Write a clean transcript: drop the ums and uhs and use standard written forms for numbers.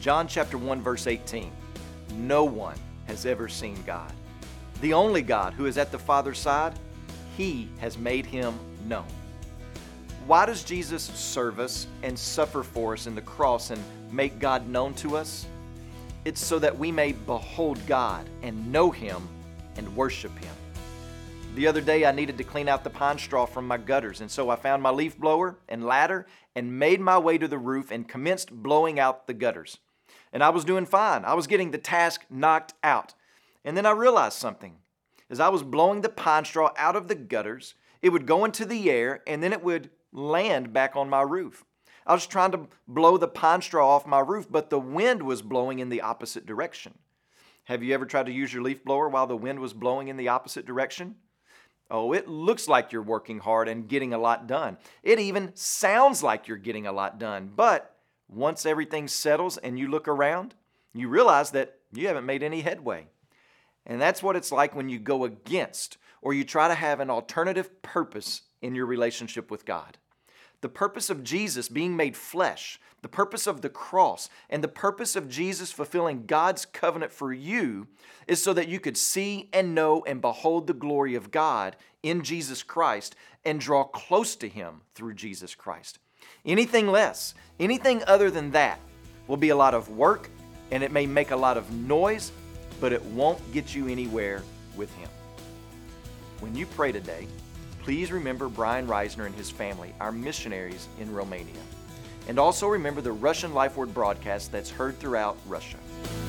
John chapter 1 verse 18, no one has ever seen God. The only God who is at the Father's side, He has made Him known. Why does Jesus serve us and suffer for us in the cross and make God known to us? It's so that we may behold God and know Him and worship Him. The other day I needed to clean out the pine straw from my gutters, and so I found my leaf blower and ladder and made my way to the roof and commenced blowing out the gutters. And I was doing fine. I was getting the task knocked out. And then I realized something. As I was blowing the pine straw out of the gutters, it would go into the air and then it would land back on my roof. I was trying to blow the pine straw off my roof, but the wind was blowing in the opposite direction. Have you ever tried to use your leaf blower while the wind was blowing in the opposite direction? Oh, it looks like you're working hard and getting a lot done. It even sounds like you're getting a lot done. But once everything settles and you look around, you realize that you haven't made any headway. And that's what it's like when you go against or you try to have an alternative purpose in your relationship with God. The purpose of Jesus being made flesh, the purpose of the cross, and the purpose of Jesus fulfilling God's covenant for you is so that you could see and know and behold the glory of God in Jesus Christ and draw close to Him through Jesus Christ. Anything less, anything other than that will be a lot of work and it may make a lot of noise, but it won't get you anywhere with Him. When you pray today, please remember Brian Reisner and his family, our missionaries in Romania. And also remember the Russian Life Word broadcast that's heard throughout Russia.